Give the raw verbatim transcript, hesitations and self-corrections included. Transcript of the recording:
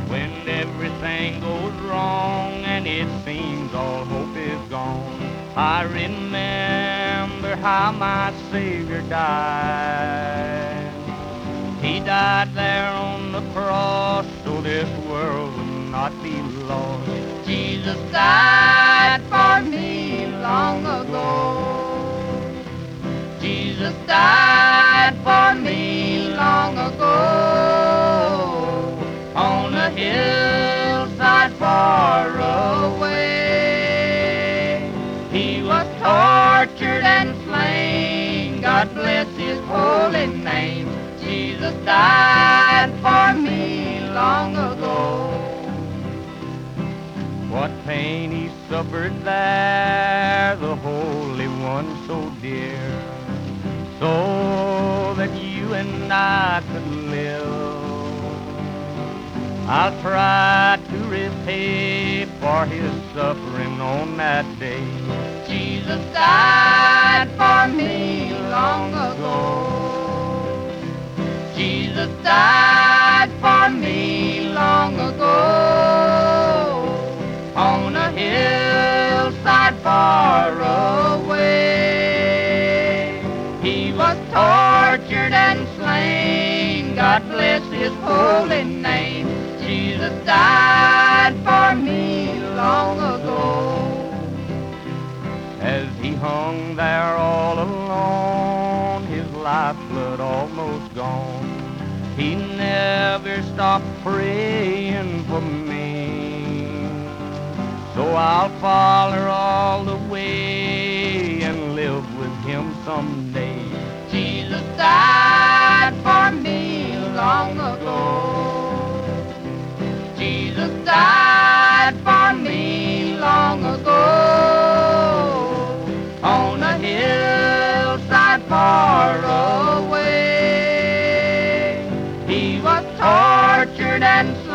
When everything goes wrong and it seems all hope is gone, I remember how my Savior died. He died there on the cross so this world would not be lost. Jesus died for me long ago. Jesus died for me long ago on a hillside far away. He was tortured and slain, God bless his holy name. Jesus died for me long ago. What pain he suffered there, the Holy One so dear, so that you and I could live. I'll try to repay for his suffering on that day. Jesus died for me long ago. Jesus died for me long ago on a hillside far away. He was tortured and slain, God bless his holy name. Jesus died for me long ago. As he hung there all alone, his lifeblood almost gone, he never stopped praying for me. So I'll follow all the way and live with him someday. Jesus died for me long ago. Jesus died for me long ago on a hillside far away. He was tortured and